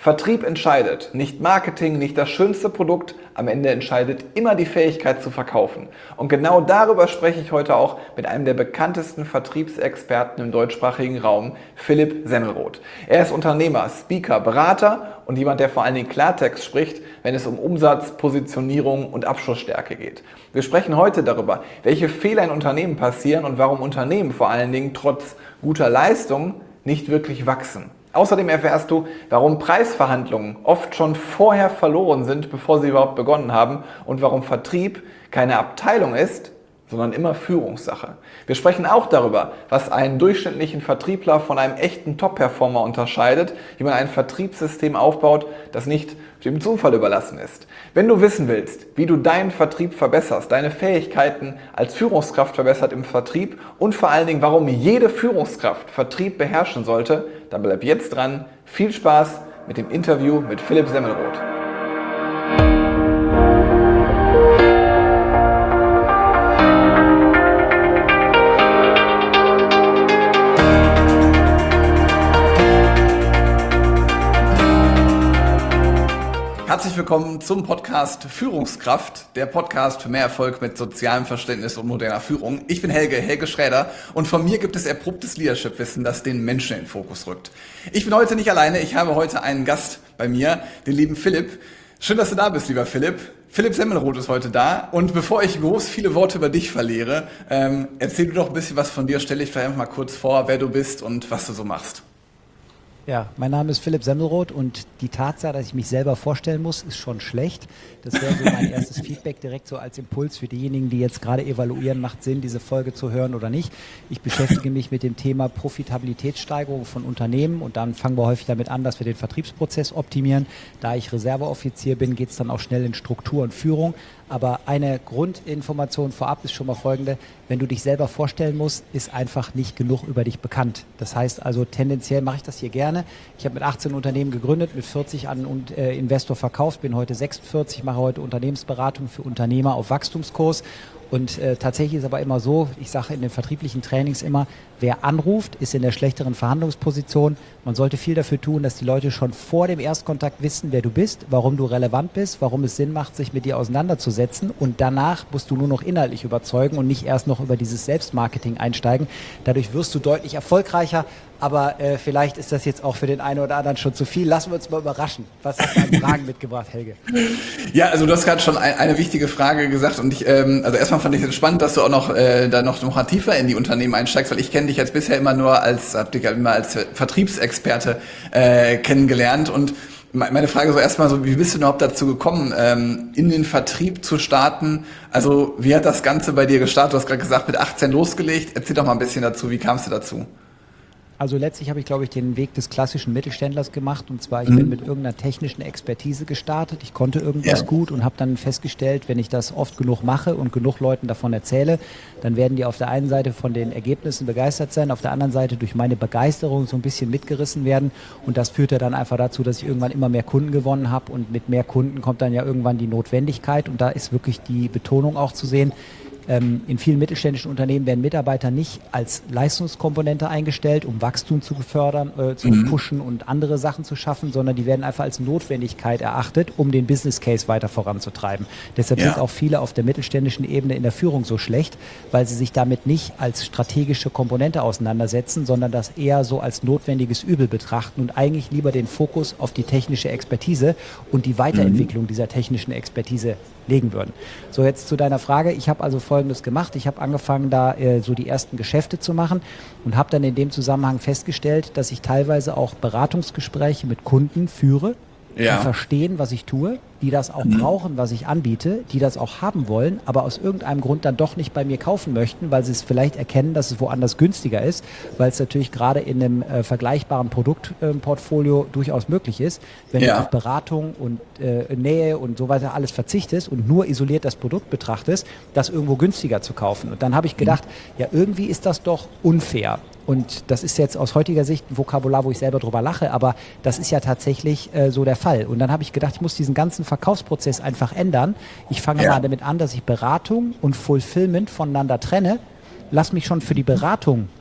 Vertrieb entscheidet, nicht Marketing, nicht das schönste Produkt, am Ende entscheidet immer die Fähigkeit zu verkaufen. Und genau darüber spreche ich heute auch mit einem der bekanntesten Vertriebsexperten im deutschsprachigen Raum, Philipp Semmelroth. Er ist Unternehmer, Speaker, Berater und jemand, der vor allen Dingen Klartext spricht, wenn es um Umsatz, Positionierung und Abschlussstärke geht. Wir sprechen heute darüber, welche Fehler in Unternehmen passieren und warum Unternehmen vor allen Dingen trotz guter Leistung nicht wirklich wachsen. Außerdem erfährst du, warum Preisverhandlungen oft schon vorher verloren sind, bevor sie überhaupt begonnen haben, und warum Vertrieb keine Abteilung ist, sondern immer Führungssache. Wir sprechen auch darüber, was einen durchschnittlichen Vertriebler von einem echten Top-Performer unterscheidet, wie man ein Vertriebssystem aufbaut, das nicht dem Zufall überlassen ist. Wenn du wissen willst, wie du deinen Vertrieb verbesserst, deine Fähigkeiten als Führungskraft verbessert im Vertrieb und vor allen Dingen, warum jede Führungskraft Vertrieb beherrschen sollte, dann bleib jetzt dran. Viel Spaß mit dem Interview mit Philipp Semmelroth. Herzlich willkommen zum Podcast Führungskraft, der Podcast für mehr Erfolg mit sozialem Verständnis und moderner Führung. Ich bin Helge Schräder, und von mir gibt es erprobtes Leadership-Wissen, das den Menschen in den Fokus rückt. Ich bin heute nicht alleine, ich habe heute einen Gast bei mir, den lieben Philipp. Schön, dass du da bist, lieber Philipp. Philipp Semmelroth ist heute da, und bevor ich groß viele Worte über dich verliere, erzähl du doch ein bisschen was von dir, stell dich vielleicht einfach mal kurz vor, wer du bist und was du so machst. Ja, mein Name ist Philipp Semmelroth, und die Tatsache, dass ich mich selber vorstellen muss, ist schon schlecht. Das wäre so mein erstes Feedback direkt so als Impuls für diejenigen, die jetzt gerade evaluieren, macht Sinn, diese Folge zu hören oder nicht. Ich beschäftige mich mit dem Thema Profitabilitätssteigerung von Unternehmen, und dann fangen wir häufig damit an, dass wir den Vertriebsprozess optimieren. Da ich Reserveoffizier bin, geht es dann auch schnell in Struktur und Führung. Aber eine Grundinformation vorab ist schon mal folgende: Wenn du dich selber vorstellen musst, ist einfach nicht genug über dich bekannt. Das heißt also, tendenziell mache ich das hier gerne. Ich habe mit 18 Unternehmen gegründet, mit 40 an Investor verkauft, bin heute 46, mache heute Unternehmensberatung für Unternehmer auf Wachstumskurs. Und tatsächlich ist aber immer so, ich sage in den vertrieblichen Trainings immer, wer anruft, ist in der schlechteren Verhandlungsposition. Man sollte viel dafür tun, dass die Leute schon vor dem Erstkontakt wissen, wer du bist, warum du relevant bist, warum es Sinn macht, sich mit dir auseinanderzusetzen. Und danach musst du nur noch inhaltlich überzeugen und nicht erst noch über dieses Selbstmarketing einsteigen. Dadurch wirst du deutlich erfolgreicher. Aber vielleicht ist das jetzt auch für den einen oder anderen schon zu viel. Lassen wir uns mal überraschen. Was hast du an Fragen mitgebracht, Helge? Ja, also du hast gerade schon eine wichtige Frage gesagt, und also erstmal fand ich es spannend, dass du auch noch da noch tiefer in die Unternehmen einsteigst, weil ich kenne dich jetzt bisher immer nur als Vertriebsexperte kennengelernt. Und meine Frage so erstmal so, wie bist du überhaupt dazu gekommen, in den Vertrieb zu starten? Also wie hat das Ganze bei dir gestartet? Du hast gerade gesagt, mit 18 losgelegt. Erzähl doch mal ein bisschen dazu, wie kamst du dazu? Also letztlich habe ich, glaube ich, den Weg des klassischen Mittelständlers gemacht, und zwar, ich bin mit irgendeiner technischen Expertise gestartet. Ich konnte irgendwas gut und habe dann festgestellt, wenn ich das oft genug mache und genug Leuten davon erzähle, dann werden die auf der einen Seite von den Ergebnissen begeistert sein, auf der anderen Seite durch meine Begeisterung so ein bisschen mitgerissen werden, und das führte dann einfach dazu, dass ich irgendwann immer mehr Kunden gewonnen habe, und mit mehr Kunden kommt dann ja irgendwann die Notwendigkeit, und da ist wirklich die Betonung auch zu sehen. In vielen mittelständischen Unternehmen werden Mitarbeiter nicht als Leistungskomponente eingestellt, um Wachstum zu fördern, zu pushen und andere Sachen zu schaffen, sondern die werden einfach als Notwendigkeit erachtet, um den Business Case weiter voranzutreiben. Deshalb sind auch viele auf der mittelständischen Ebene in der Führung so schlecht, weil sie sich damit nicht als strategische Komponente auseinandersetzen, sondern das eher so als notwendiges Übel betrachten und eigentlich lieber den Fokus auf die technische Expertise und die Weiterentwicklung dieser technischen Expertise legen würden. So, jetzt zu deiner Frage. Ich habe also Folgendes gemacht. Ich habe angefangen, da so die ersten Geschäfte zu machen, und habe dann in dem Zusammenhang festgestellt, dass ich teilweise auch Beratungsgespräche mit Kunden führe, die verstehen, was ich tue, die das auch brauchen, was ich anbiete, die das auch haben wollen, aber aus irgendeinem Grund dann doch nicht bei mir kaufen möchten, weil sie es vielleicht erkennen, dass es woanders günstiger ist, weil es natürlich gerade in einem vergleichbaren Produktportfolio durchaus möglich ist, wenn du auf Beratung und Nähe und so weiter alles verzichtest und nur isoliert das Produkt betrachtest, das irgendwo günstiger zu kaufen. Und dann habe ich gedacht, ja, irgendwie ist das doch unfair. Und das ist jetzt aus heutiger Sicht ein Vokabular, wo ich selber drüber lache, aber das ist ja tatsächlich so der Fall. Und dann habe ich gedacht, ich muss diesen ganzen Verkaufsprozess einfach ändern. Ich fange mal damit an, dass ich Beratung und Fulfillment voneinander trenne. Lass mich schon für die Beratung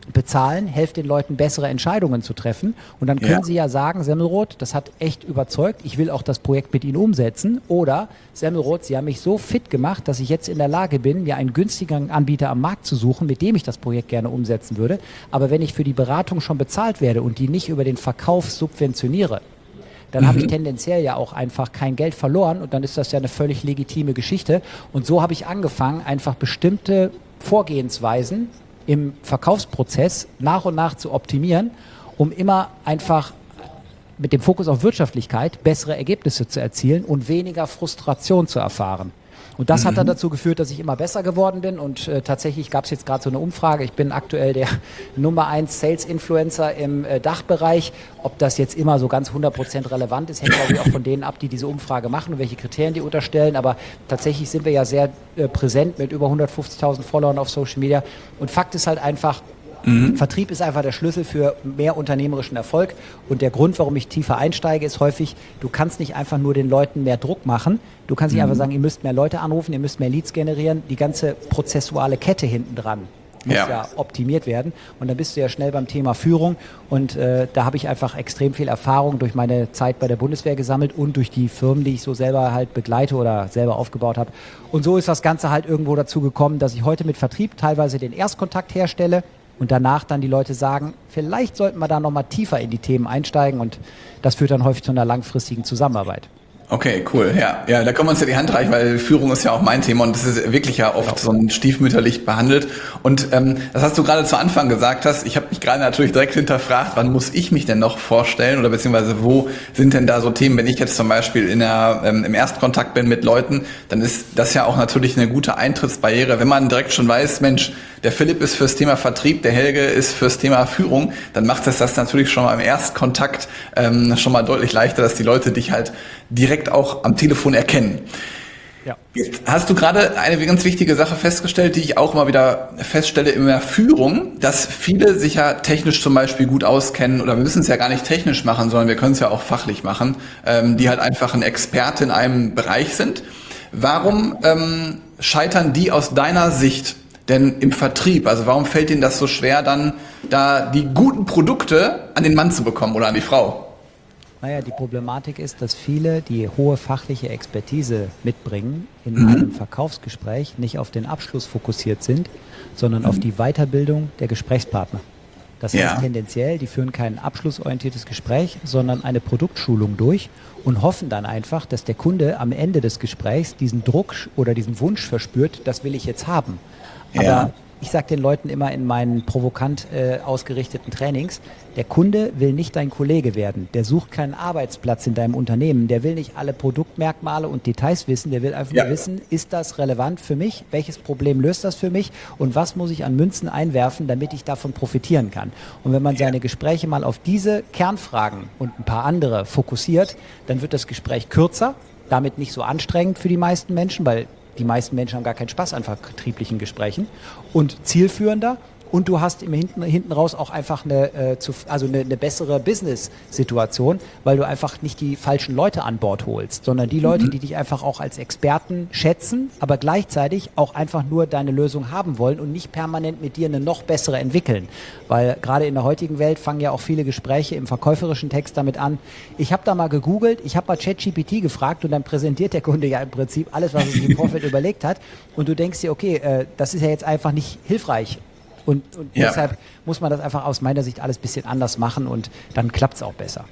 bezahlen, helft den Leuten bessere Entscheidungen zu treffen und dann können sie ja sagen, Semmelroth, das hat echt überzeugt, ich will auch das Projekt mit Ihnen umsetzen oder Semmelroth, Sie haben mich so fit gemacht, dass ich jetzt in der Lage bin, mir einen günstigeren Anbieter am Markt zu suchen, mit dem ich das Projekt gerne umsetzen würde, aber wenn ich für die Beratung schon bezahlt werde und die nicht über den Verkauf subventioniere, dann habe ich tendenziell ja auch einfach kein Geld verloren und dann ist das ja eine völlig legitime Geschichte und so habe ich angefangen, einfach bestimmte Vorgehensweisen im Verkaufsprozess nach und nach zu optimieren, um immer einfach mit dem Fokus auf Wirtschaftlichkeit bessere Ergebnisse zu erzielen und weniger Frustration zu erfahren. Und das hat dann dazu geführt, dass ich immer besser geworden bin und tatsächlich gab es jetzt gerade so eine Umfrage. Ich bin aktuell der Nummer 1 Sales-Influencer im Dachbereich. Ob das jetzt immer so ganz 100% relevant ist, hängt glaube ich auch von denen ab, die diese Umfrage machen und welche Kriterien die unterstellen. Aber tatsächlich sind wir ja sehr präsent mit über 150.000 Followern auf Social Media. Und Fakt ist halt einfach, Vertrieb ist einfach der Schlüssel für mehr unternehmerischen Erfolg und der Grund, warum ich tiefer einsteige, ist häufig, du kannst nicht einfach nur den Leuten mehr Druck machen, du kannst nicht einfach sagen, ihr müsst mehr Leute anrufen, ihr müsst mehr Leads generieren, die ganze prozessuale Kette hinten dran muss ja optimiert werden und dann bist du ja schnell beim Thema Führung und da habe ich einfach extrem viel Erfahrung durch meine Zeit bei der Bundeswehr gesammelt und durch die Firmen, die ich so selber halt begleite oder selber aufgebaut habe und so ist das Ganze halt irgendwo dazu gekommen, dass ich heute mit Vertrieb teilweise den Erstkontakt herstelle, und danach dann die Leute sagen, vielleicht sollten wir da nochmal tiefer in die Themen einsteigen und das führt dann häufig zu einer langfristigen Zusammenarbeit. Okay, cool. Ja, da können wir uns ja die Hand reichen, weil Führung ist ja auch mein Thema und das ist wirklich ja oft so ein stiefmütterlich behandelt. Und das hast du gerade zu Anfang gesagt hast. Ich habe mich gerade natürlich direkt hinterfragt, wann muss ich mich denn noch vorstellen oder beziehungsweise wo sind denn da so Themen, wenn ich jetzt zum Beispiel im Erstkontakt bin mit Leuten, dann ist das ja auch natürlich eine gute Eintrittsbarriere. Wenn man direkt schon weiß, Mensch, der Philipp ist fürs Thema Vertrieb, der Helge ist fürs Thema Führung, dann macht es das natürlich schon mal im Erstkontakt schon mal deutlich leichter, dass die Leute dich halt direkt auch am Telefon erkennen. Ja. Jetzt hast du gerade eine ganz wichtige Sache festgestellt, die ich auch immer wieder feststelle in der Führung, dass viele sich ja technisch zum Beispiel gut auskennen oder wir müssen es ja gar nicht technisch machen, sondern wir können es ja auch fachlich machen, die halt einfach ein Experte in einem Bereich sind. Warum scheitern die aus deiner Sicht denn im Vertrieb? Also warum fällt ihnen das so schwer, dann da die guten Produkte an den Mann zu bekommen oder an die Frau? Naja, die Problematik ist, dass viele, die hohe fachliche Expertise mitbringen, in einem Verkaufsgespräch nicht auf den Abschluss fokussiert sind, sondern auf die Weiterbildung der Gesprächspartner. Das heißt tendenziell, die führen kein abschlussorientiertes Gespräch, sondern eine Produktschulung durch und hoffen dann einfach, dass der Kunde am Ende des Gesprächs diesen Druck oder diesen Wunsch verspürt, das will ich jetzt haben. Aber ich sage den Leuten immer in meinen provokant ausgerichteten Trainings, der Kunde will nicht dein Kollege werden. Der sucht keinen Arbeitsplatz in deinem Unternehmen. Der will nicht alle Produktmerkmale und Details wissen. Der will einfach nur wissen, ist das relevant für mich? Welches Problem löst das für mich? Und was muss ich an Münzen einwerfen, damit ich davon profitieren kann? Und wenn man seine Gespräche mal auf diese Kernfragen und ein paar andere fokussiert, dann wird das Gespräch kürzer, damit nicht so anstrengend für die meisten Menschen, weil die meisten Menschen haben gar keinen Spaß an vertrieblichen Gesprächen und zielführender und du hast hinten raus auch einfach eine bessere Business-Situation, weil du einfach nicht die falschen Leute an Bord holst, sondern die Leute, die dich einfach auch als Experten schätzen, aber gleichzeitig auch einfach nur deine Lösung haben wollen und nicht permanent mit dir eine noch bessere entwickeln. Weil gerade in der heutigen Welt fangen ja auch viele Gespräche im verkäuferischen Text damit an, ich habe da mal gegoogelt, ich habe mal ChatGPT gefragt und dann präsentiert der Kunde ja im Prinzip alles, was er sich im Vorfeld überlegt hat und du denkst dir, okay, das ist ja jetzt einfach nicht hilfreich. Und deshalb muss man das einfach aus meiner Sicht alles ein bisschen anders machen und dann klappt es auch besser.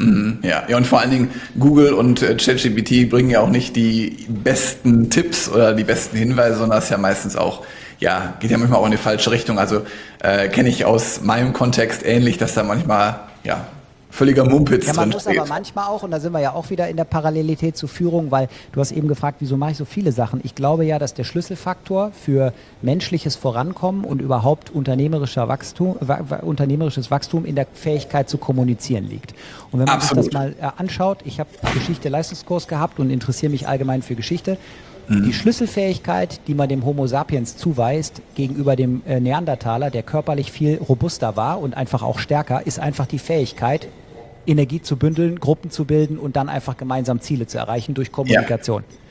Ja, und vor allen Dingen Google und ChatGPT bringen ja auch nicht die besten Tipps oder die besten Hinweise, sondern das ist ja meistens auch, geht ja manchmal auch in die falsche Richtung. Also kenne ich aus meinem Kontext ähnlich, dass da manchmal, völliger Mumpitz drin steht. Ja, man muss aber manchmal auch, und da sind wir ja auch wieder in der Parallelität zur Führung, weil du hast eben gefragt, wieso mache ich so viele Sachen? Ich glaube ja, dass der Schlüsselfaktor für menschliches Vorankommen und überhaupt unternehmerisches Wachstum in der Fähigkeit zu kommunizieren liegt. Und wenn man sich das mal anschaut, ich habe Geschichte-Leistungskurs gehabt und interessiere mich allgemein für Geschichte. Die Schlüsselfähigkeit, die man dem Homo sapiens zuweist gegenüber dem Neandertaler, der körperlich viel robuster war und einfach auch stärker, ist einfach die Fähigkeit, Energie zu bündeln, Gruppen zu bilden und dann einfach gemeinsam Ziele zu erreichen durch Kommunikation.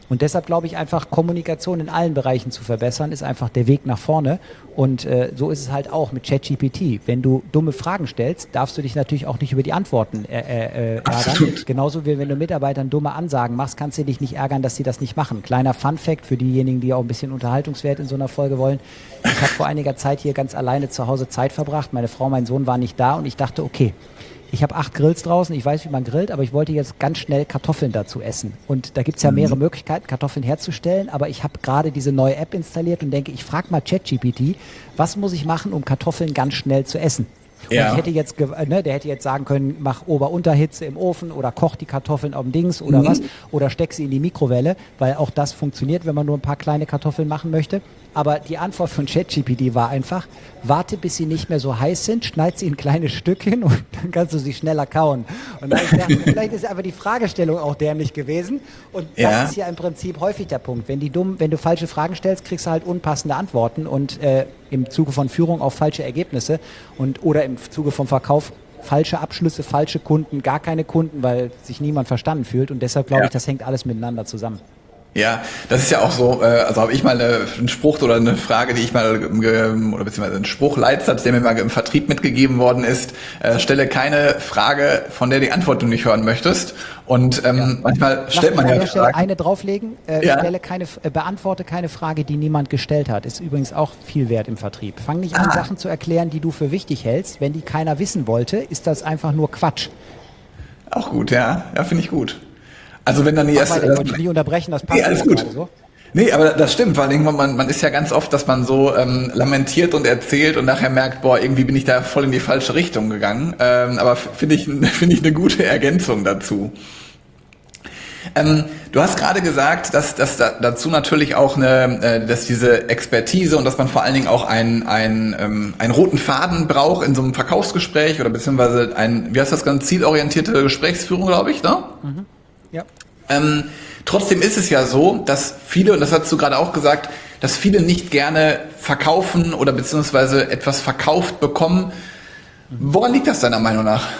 Und deshalb glaube ich einfach, Kommunikation in allen Bereichen zu verbessern, ist einfach der Weg nach vorne. Und so ist es halt auch mit ChatGPT. Wenn du dumme Fragen stellst, darfst du dich natürlich auch nicht über die Antworten ärgern. Genauso wie wenn du Mitarbeitern dumme Ansagen machst, kannst du dich nicht ärgern, dass sie das nicht machen. Kleiner Fun-Fact für diejenigen, die auch ein bisschen Unterhaltungswert in so einer Folge wollen. Ich habe vor einiger Zeit hier ganz alleine zu Hause Zeit verbracht. Meine Frau, mein Sohn waren nicht da und ich dachte, okay, ich habe 8 Grills draußen, ich weiß, wie man grillt, aber ich wollte jetzt ganz schnell Kartoffeln dazu essen. Und da gibt's ja mehrere Möglichkeiten, Kartoffeln herzustellen, aber ich habe gerade diese neue App installiert und denke, ich frage mal ChatGPT, was muss ich machen, um Kartoffeln ganz schnell zu essen? Und ich hätte jetzt, der hätte jetzt sagen können, mach Ober-Unterhitze im Ofen oder koch die Kartoffeln auf dem Dings oder was, oder steck sie in die Mikrowelle, weil auch das funktioniert, wenn man nur ein paar kleine Kartoffeln machen möchte. Aber die Antwort von ChatGPT war einfach, warte, bis sie nicht mehr so heiß sind, schneid sie in kleine Stückchen und dann kannst du sie schneller kauen. Und dann habe ich gedacht, vielleicht ist einfach die Fragestellung auch dämlich gewesen. Und das ist ja im Prinzip häufig der Punkt. Wenn du falsche Fragen stellst, kriegst du halt unpassende Antworten und im Zuge von Führung auch falsche Ergebnisse oder im Zuge vom Verkauf falsche Abschlüsse, falsche Kunden, gar keine Kunden, weil sich niemand verstanden fühlt. Und deshalb glaube ich, das hängt alles miteinander zusammen. Ja, das ist ja auch so, also habe ich mal einen Spruch oder eine Frage, die ich mal, oder beziehungsweise einen Spruchleitsatz, der mir mal im Vertrieb mitgegeben worden ist, stelle keine Frage, von der die Antwort du nicht hören möchtest. Und manchmal stellt man ja Fragen. Eine drauflegen, beantworte keine Frage, die niemand gestellt hat. Ist übrigens auch viel wert im Vertrieb. Fang nicht an, Sachen zu erklären, die du für wichtig hältst. Wenn die keiner wissen wollte, ist das einfach nur Quatsch. Auch gut, ja, finde ich gut. Also wenn dann die erste... Ich wollte dich nicht unterbrechen, das passt alles gut. So. Nee, aber das stimmt, weil man ist ja ganz oft, dass man so lamentiert und erzählt und nachher merkt, boah, irgendwie bin ich da voll in die falsche Richtung gegangen. Aber finde ich eine gute Ergänzung dazu. Du hast gerade gesagt, dass dazu natürlich auch dass diese Expertise und dass man vor allen Dingen auch einen roten Faden braucht in so einem Verkaufsgespräch oder beziehungsweise wie heißt das ganz, zielorientierte Gesprächsführung, glaube ich, ne? Mhm. Ja. Trotzdem ist es ja so, dass viele, und das hast du gerade auch gesagt, dass viele nicht gerne verkaufen oder beziehungsweise etwas verkauft bekommen. Woran liegt das deiner Meinung nach?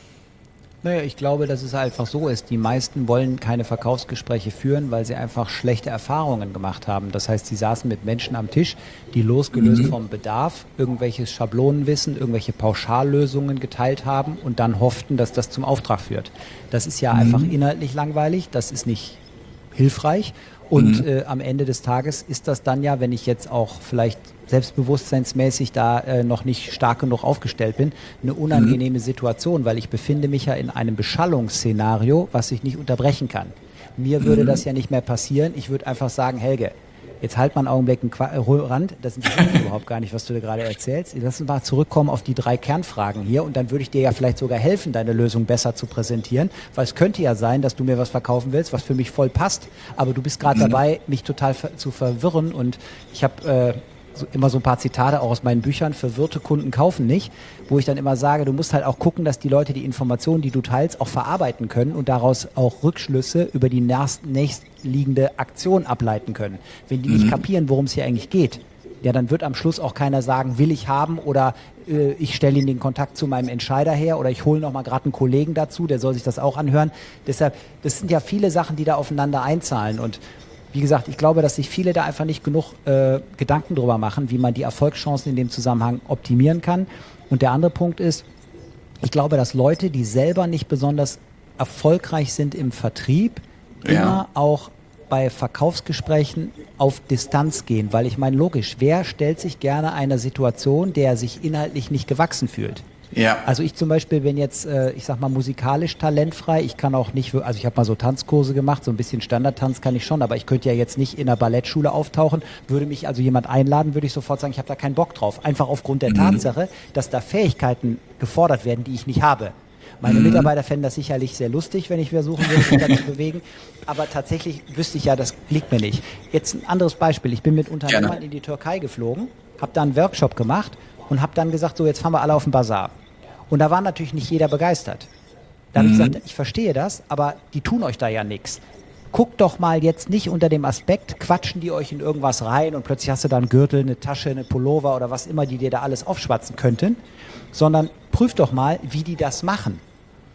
Naja, ich glaube, dass es einfach so ist. Die meisten wollen keine Verkaufsgespräche führen, weil sie einfach schlechte Erfahrungen gemacht haben. Das heißt, sie saßen mit Menschen am Tisch, die losgelöst vom Bedarf irgendwelches Schablonenwissen, irgendwelche Pauschallösungen geteilt haben und dann hofften, dass das zum Auftrag führt. Das ist ja einfach inhaltlich langweilig, das ist nicht hilfreich. Und am Ende des Tages ist das dann ja, wenn ich jetzt auch vielleicht selbstbewusstseinsmäßig da noch nicht stark genug aufgestellt bin, eine unangenehme Situation, weil ich befinde mich ja in einem Beschallungsszenario, was ich nicht unterbrechen kann. Mir würde das ja nicht mehr passieren. Ich würde einfach sagen, Helge, jetzt halt mal einen Augenblick einen Rand, das interessiert mich überhaupt gar nicht, was du dir gerade erzählst. Lass uns mal zurückkommen auf die 3 Kernfragen hier und dann würde ich dir ja vielleicht sogar helfen, deine Lösung besser zu präsentieren, weil es könnte ja sein, dass du mir was verkaufen willst, was für mich voll passt, aber du bist gerade dabei, mich total zu verwirren und ich habe immer so ein paar Zitate auch aus meinen Büchern, verwirrte Kunden kaufen nicht, wo ich dann immer sage, du musst halt auch gucken, dass die Leute die Informationen, die du teilst, auch verarbeiten können und daraus auch Rückschlüsse über die nächstliegende Aktion ableiten können. Wenn die nicht kapieren, worum es hier eigentlich geht, ja, dann wird am Schluss auch keiner sagen, will ich haben oder ich stelle ihnen den Kontakt zu meinem Entscheider her oder ich hole noch mal gerade einen Kollegen dazu, der soll sich das auch anhören. Deshalb, das sind ja viele Sachen, die da aufeinander einzahlen und wie gesagt, ich glaube, dass sich viele da einfach nicht genug Gedanken drüber machen, wie man die Erfolgschancen in dem Zusammenhang optimieren kann. Und der andere Punkt ist, ich glaube, dass Leute, die selber nicht besonders erfolgreich sind im Vertrieb, immer auch bei Verkaufsgesprächen auf Distanz gehen. Weil ich meine, logisch, wer stellt sich gerne einer Situation, der sich inhaltlich nicht gewachsen fühlt? Ja. Also ich zum Beispiel bin jetzt, ich sag mal, musikalisch talentfrei. Ich kann auch nicht, also ich habe mal so Tanzkurse gemacht, so ein bisschen Standardtanz kann ich schon, aber ich könnte ja jetzt nicht in einer Ballettschule auftauchen. Würde mich also jemand einladen, würde ich sofort sagen, ich habe da keinen Bock drauf. Einfach aufgrund der Tatsache, dass da Fähigkeiten gefordert werden, die ich nicht habe. Meine Mitarbeiter fänden das sicherlich sehr lustig, wenn ich versuchen würde, mich da zu bewegen. Aber tatsächlich wüsste ich ja, das liegt mir nicht. Jetzt ein anderes Beispiel. Ich bin mit Unternehmern in die Türkei geflogen, habe da einen Workshop gemacht und habe dann gesagt, so jetzt fahren wir alle auf den Bazar. Und da war natürlich nicht jeder begeistert. Da habe ich gesagt, ich verstehe das, aber die tun euch da ja nichts. Guckt doch mal jetzt nicht unter dem Aspekt, quatschen die euch in irgendwas rein und plötzlich hast du da einen Gürtel, eine Tasche, eine Pullover oder was immer, die dir da alles aufschwatzen könnten, sondern prüft doch mal, wie die das machen.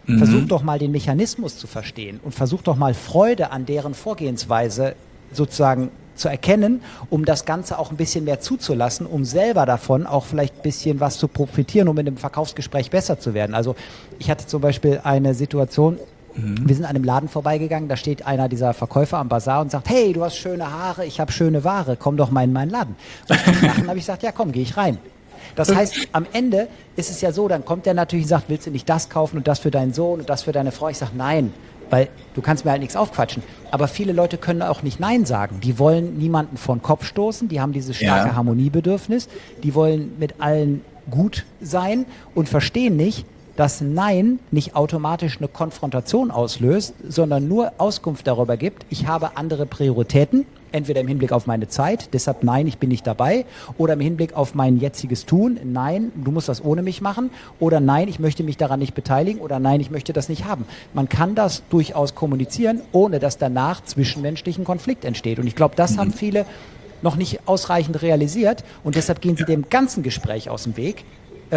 Versuch doch mal den Mechanismus zu verstehen und versuch doch mal Freude an deren Vorgehensweise sozusagen zu erkennen, um das Ganze auch ein bisschen mehr zuzulassen, um selber davon auch vielleicht ein bisschen was zu profitieren, um in einem Verkaufsgespräch besser zu werden. Also ich hatte zum Beispiel eine Situation, wir sind an einem Laden vorbeigegangen, da steht einer dieser Verkäufer am Bazar und sagt, hey, du hast schöne Haare, ich habe schöne Ware, komm doch mal in meinen Laden. Und dann habe ich gesagt, ja komm, gehe ich rein. Das heißt, am Ende ist es ja so, dann kommt der natürlich und sagt, willst du nicht das kaufen und das für deinen Sohn und das für deine Frau? Ich sage, nein, weil du kannst mir halt nichts aufquatschen. Aber viele Leute können auch nicht Nein sagen. Die wollen niemanden vor den Kopf stoßen, die haben dieses starke Harmoniebedürfnis, die wollen mit allen gut sein und verstehen nicht, dass Nein nicht automatisch eine Konfrontation auslöst, sondern nur Auskunft darüber gibt, ich habe andere Prioritäten, entweder im Hinblick auf meine Zeit, deshalb nein, ich bin nicht dabei, oder im Hinblick auf mein jetziges Tun, nein, du musst das ohne mich machen, oder nein, ich möchte mich daran nicht beteiligen, oder nein, ich möchte das nicht haben. Man kann das durchaus kommunizieren, ohne dass danach zwischenmenschlich ein Konflikt entsteht. Und ich glaube, das haben viele noch nicht ausreichend realisiert und deshalb gehen sie dem ganzen Gespräch aus dem Weg,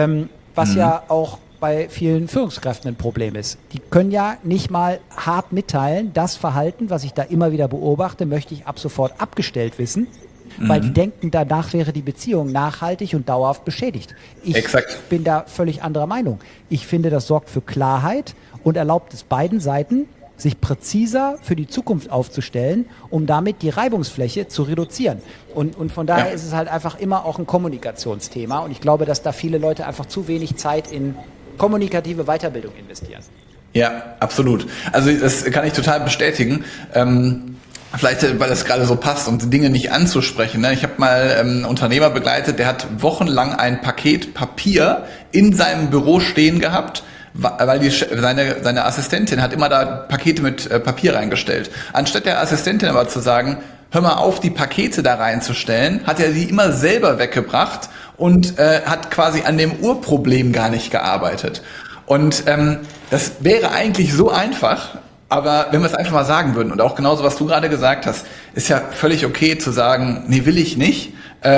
was ja auch bei vielen Führungskräften ein Problem ist. Die können ja nicht mal hart mitteilen, das Verhalten, was ich da immer wieder beobachte, möchte ich ab sofort abgestellt wissen, weil die denken, danach wäre die Beziehung nachhaltig und dauerhaft beschädigt. Ich bin da völlig anderer Meinung. Ich finde, das sorgt für Klarheit und erlaubt es beiden Seiten, sich präziser für die Zukunft aufzustellen, um damit die Reibungsfläche zu reduzieren. Und von daher ist es halt einfach immer auch ein Kommunikationsthema. Und ich glaube, dass da viele Leute einfach zu wenig Zeit in kommunikative Weiterbildung investieren. Ja, absolut. Also das kann ich total bestätigen. Vielleicht, weil das gerade so passt, um Dinge nicht anzusprechen. Ne? Ich habe mal einen Unternehmer begleitet, der hat wochenlang ein Paket Papier in seinem Büro stehen gehabt, weil seine Assistentin hat immer da Pakete mit Papier reingestellt. Anstatt der Assistentin aber zu sagen, hör mal auf, die Pakete da reinzustellen, hat er die immer selber weggebracht und hat quasi an dem Urproblem gar nicht gearbeitet. Und das wäre eigentlich so einfach, aber wenn wir es einfach mal sagen würden und auch genauso, was du gerade gesagt hast, ist ja völlig okay zu sagen, nee, will ich nicht,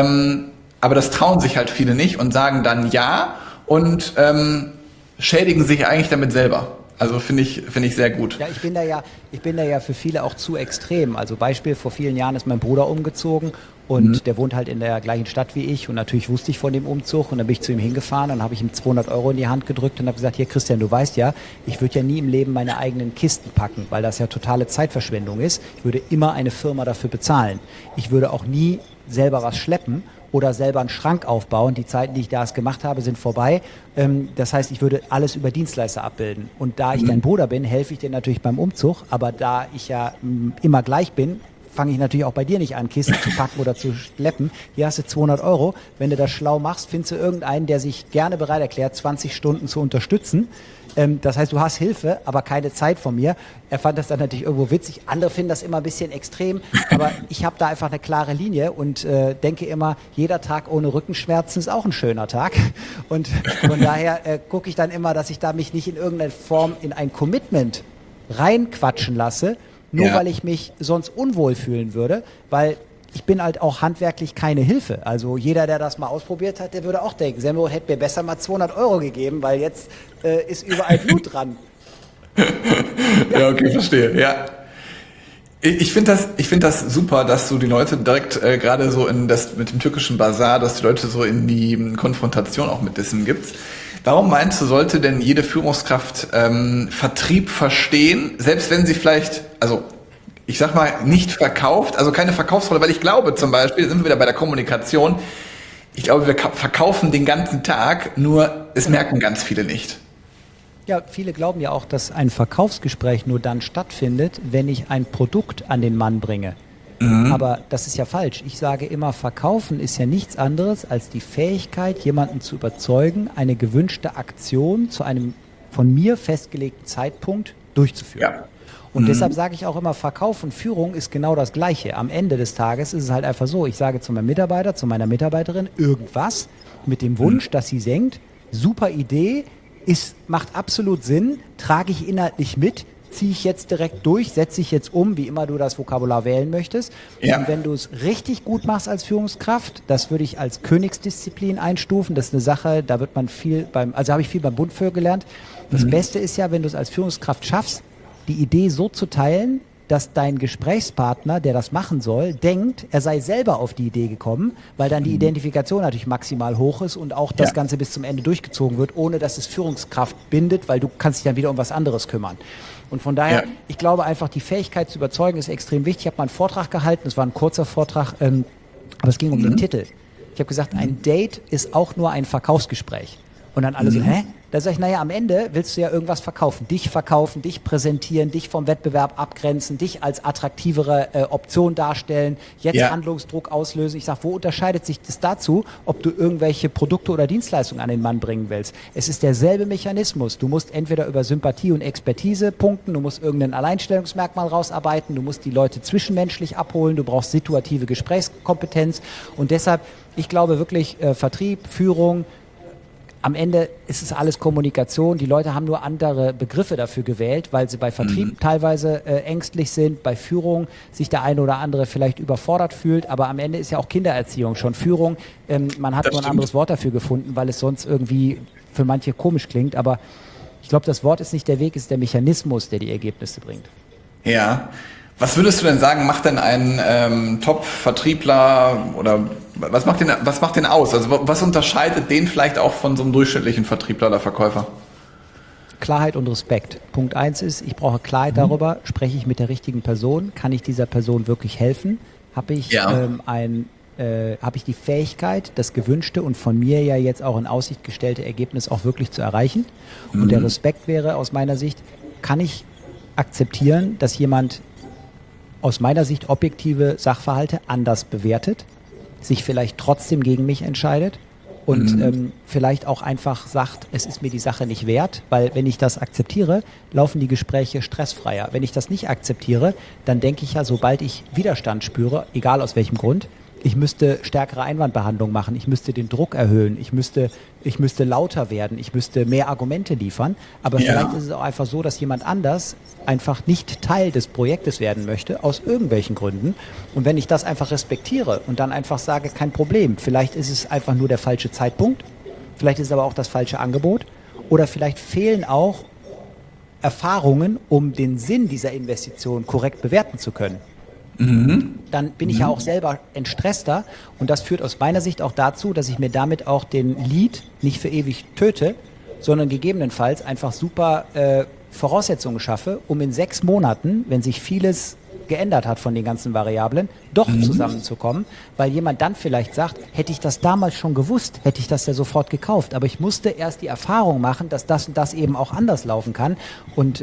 aber das trauen sich halt viele nicht und sagen dann ja und schädigen sich eigentlich damit selber. Also finde ich sehr gut. Ja, ich bin da ja für viele auch zu extrem. Also Beispiel, vor vielen Jahren ist mein Bruder umgezogen und der wohnt halt in der gleichen Stadt wie ich und natürlich wusste ich von dem Umzug und dann bin ich zu ihm hingefahren und dann habe ich ihm 200 € in die Hand gedrückt und habe gesagt, hier Christian, du weißt ja, ich würde ja nie im Leben meine eigenen Kisten packen, weil das ja totale Zeitverschwendung ist. Ich würde immer eine Firma dafür bezahlen. Ich würde auch nie selber was schleppen oder selber einen Schrank aufbauen. Die Zeiten, die ich da gemacht habe, sind vorbei. Das heißt, ich würde alles über Dienstleister abbilden. Und da ich dein Bruder bin, helfe ich dir natürlich beim Umzug. Aber da ich ja immer gleich bin, fange ich natürlich auch bei dir nicht an, Kisten zu packen oder zu schleppen. Hier hast du 200 €. Wenn du das schlau machst, findest du irgendeinen, der sich gerne bereit erklärt, 20 Stunden zu unterstützen. Das heißt, du hast Hilfe, aber keine Zeit von mir. Er fand das dann natürlich irgendwo witzig. Andere finden das immer ein bisschen extrem. Aber ich habe da einfach eine klare Linie und denke immer, jeder Tag ohne Rückenschmerzen ist auch ein schöner Tag. Und von daher gucke ich dann immer, dass ich da mich nicht in irgendeiner Form in ein Commitment reinquatschen lasse, nur weil ich mich sonst unwohl fühlen würde, weil ich bin halt auch handwerklich keine Hilfe. Also jeder, der das mal ausprobiert hat, der würde auch denken, Semmo hätte mir besser mal 200 € gegeben, weil jetzt ist überall Blut dran. Ja, okay, verstehe. Ja. Ich finde das super, dass du die Leute direkt gerade so mit dem türkischen Bazar, dass die Leute so in die Konfrontation auch mit diesem gibst. Warum meinst du, sollte denn jede Führungskraft Vertrieb verstehen, selbst wenn sie vielleicht, also ich sag mal, nicht verkauft, also keine Verkaufsrolle, weil ich glaube zum Beispiel, sind wir wieder bei der Kommunikation, ich glaube, wir verkaufen den ganzen Tag, nur es merken ganz viele nicht. Ja, viele glauben ja auch, dass ein Verkaufsgespräch nur dann stattfindet, wenn ich ein Produkt an den Mann bringe. Aber das ist ja falsch. Ich sage immer, Verkaufen ist ja nichts anderes als die Fähigkeit, jemanden zu überzeugen, eine gewünschte Aktion zu einem von mir festgelegten Zeitpunkt durchzuführen. Ja. Und deshalb sage ich auch immer, Verkauf und Führung ist genau das Gleiche. Am Ende des Tages ist es halt einfach so, ich sage zu meinem Mitarbeiter, zu meiner Mitarbeiterin irgendwas mit dem Wunsch, dass sie denkt, super Idee, macht absolut Sinn, trage ich inhaltlich mit, ziehe ich jetzt direkt durch, setze ich jetzt um, wie immer du das Vokabular wählen möchtest. Ja. Und wenn du es richtig gut machst als Führungskraft, das würde ich als Königsdisziplin einstufen. Das ist eine Sache, da wird man habe ich viel beim Bund für gelernt. Das Beste ist ja, wenn du es als Führungskraft schaffst, die Idee so zu teilen, dass dein Gesprächspartner, der das machen soll, denkt, er sei selber auf die Idee gekommen, weil dann die Identifikation natürlich maximal hoch ist und auch das Ganze bis zum Ende durchgezogen wird, ohne dass es Führungskraft bindet, weil du kannst dich dann wieder um was anderes kümmern. Und von daher, ich glaube einfach, die Fähigkeit zu überzeugen ist extrem wichtig. Ich habe mal einen Vortrag gehalten, es war ein kurzer Vortrag, aber es ging um den Titel. Ich habe gesagt, ein Date ist auch nur ein Verkaufsgespräch. Und dann alle so, hä? Da sage ich, naja, am Ende willst du ja irgendwas verkaufen, dich präsentieren, dich vom Wettbewerb abgrenzen, dich als attraktivere Option darstellen, jetzt Handlungsdruck auslösen. Ich sage, wo unterscheidet sich das dazu, ob du irgendwelche Produkte oder Dienstleistungen an den Mann bringen willst? Es ist derselbe Mechanismus. Du musst entweder über Sympathie und Expertise punkten, du musst irgendein Alleinstellungsmerkmal rausarbeiten, du musst die Leute zwischenmenschlich abholen, du brauchst situative Gesprächskompetenz und deshalb, ich glaube wirklich, Vertrieb, Führung, am Ende ist es alles Kommunikation. Die Leute haben nur andere Begriffe dafür gewählt, weil sie bei Vertrieb teilweise ängstlich sind, bei Führung sich der eine oder andere vielleicht überfordert fühlt. Aber am Ende ist ja auch Kindererziehung schon Führung. Man hat nur ein anderes Wort dafür gefunden, weil es sonst irgendwie für manche komisch klingt. Aber ich glaube, das Wort ist nicht der Weg, es ist der Mechanismus, der die Ergebnisse bringt. Ja. Was würdest du denn sagen, macht denn ein Top-Vertriebler oder was macht den aus? Also was unterscheidet den vielleicht auch von so einem durchschnittlichen Vertriebler oder Verkäufer? Klarheit und Respekt. Punkt 1 ist, ich brauche Klarheit darüber, spreche ich mit der richtigen Person, kann ich dieser Person wirklich helfen? Habe ich die Fähigkeit, das gewünschte und von mir ja jetzt auch in Aussicht gestellte Ergebnis auch wirklich zu erreichen? Und der Respekt wäre aus meiner Sicht, kann ich akzeptieren, dass jemand aus meiner Sicht objektive Sachverhalte anders bewertet, sich vielleicht trotzdem gegen mich entscheidet und vielleicht auch einfach sagt, es ist mir die Sache nicht wert, weil wenn ich das akzeptiere, laufen die Gespräche stressfreier. Wenn ich das nicht akzeptiere, dann denke ich ja, sobald ich Widerstand spüre, egal aus welchem Grund, ich müsste stärkere Einwandbehandlung machen, ich müsste den Druck erhöhen, ich müsste lauter werden, ich müsste mehr Argumente liefern. Aber vielleicht ist es auch einfach so, dass jemand anders einfach nicht Teil des Projektes werden möchte, aus irgendwelchen Gründen. Und wenn ich das einfach respektiere und dann einfach sage, kein Problem, vielleicht ist es einfach nur der falsche Zeitpunkt, vielleicht ist es aber auch das falsche Angebot oder vielleicht fehlen auch Erfahrungen, um den Sinn dieser Investition korrekt bewerten zu können. Dann bin ich ja auch selber entstresster und das führt aus meiner Sicht auch dazu, dass ich mir damit auch den Lead nicht für ewig töte, sondern gegebenenfalls einfach super Voraussetzungen schaffe, um in 6 Monaten, wenn sich vieles geändert hat von den ganzen Variablen, doch zusammenzukommen, weil jemand dann vielleicht sagt, hätte ich das damals schon gewusst, hätte ich das ja sofort gekauft, aber ich musste erst die Erfahrung machen, dass das und das eben auch anders laufen kann und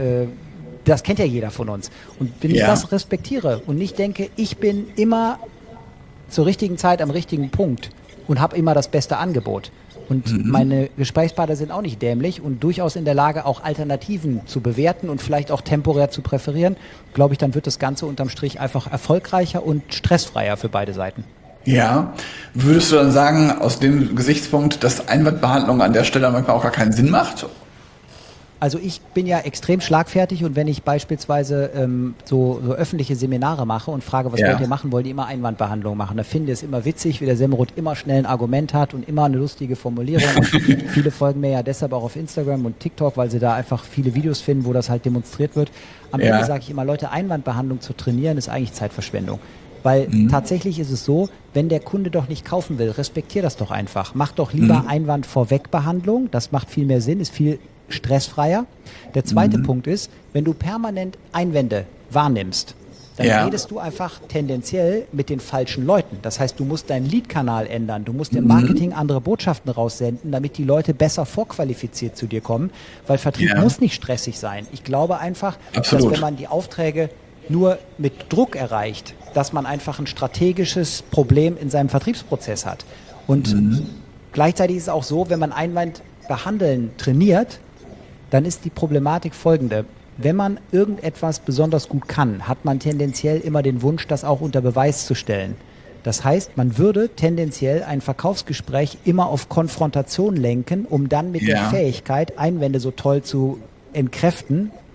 das kennt ja jeder von uns. Und wenn ich das respektiere und nicht denke, ich bin immer zur richtigen Zeit am richtigen Punkt und habe immer das beste Angebot. Und meine Gesprächspartner sind auch nicht dämlich und durchaus in der Lage, auch Alternativen zu bewerten und vielleicht auch temporär zu präferieren, glaube ich, dann wird das Ganze unterm Strich einfach erfolgreicher und stressfreier für beide Seiten. Ja, würdest du dann sagen, aus dem Gesichtspunkt, dass Einwandbehandlung an der Stelle manchmal auch gar keinen Sinn macht? Also ich bin ja extrem schlagfertig und wenn ich beispielsweise so öffentliche Seminare mache und frage, was wollt ihr machen, wollt ihr immer Einwandbehandlung machen. Da finde ich es immer witzig, wie der Semmerut immer schnell ein Argument hat und immer eine lustige Formulierung. Und viele folgen mir ja deshalb auch auf Instagram und TikTok, weil sie da einfach viele Videos finden, wo das halt demonstriert wird. Am Ende sage ich immer, Leute, Einwandbehandlung zu trainieren ist eigentlich Zeitverschwendung. Weil tatsächlich ist es so, wenn der Kunde doch nicht kaufen will, respektier das doch einfach. Mach doch lieber Einwand-Vorweg-Behandlung. Das macht viel mehr Sinn, ist viel stressfreier. Der zweite Punkt ist, wenn du permanent Einwände wahrnimmst, dann redest du einfach tendenziell mit den falschen Leuten. Das heißt, du musst deinen Lead-Kanal ändern, du musst im Marketing andere Botschaften raussenden, damit die Leute besser vorqualifiziert zu dir kommen, weil Vertrieb muss nicht stressig sein. Ich glaube einfach, dass wenn man die Aufträge nur mit Druck erreicht, dass man einfach ein strategisches Problem in seinem Vertriebsprozess hat. Und gleichzeitig ist es auch so, wenn man Einwand behandeln trainiert, dann ist die Problematik folgende. Wenn man irgendetwas besonders gut kann, hat man tendenziell immer den Wunsch, das auch unter Beweis zu stellen. Das heißt, man würde tendenziell ein Verkaufsgespräch immer auf Konfrontation lenken, um dann mit der Fähigkeit, Einwände so toll zu entkräften,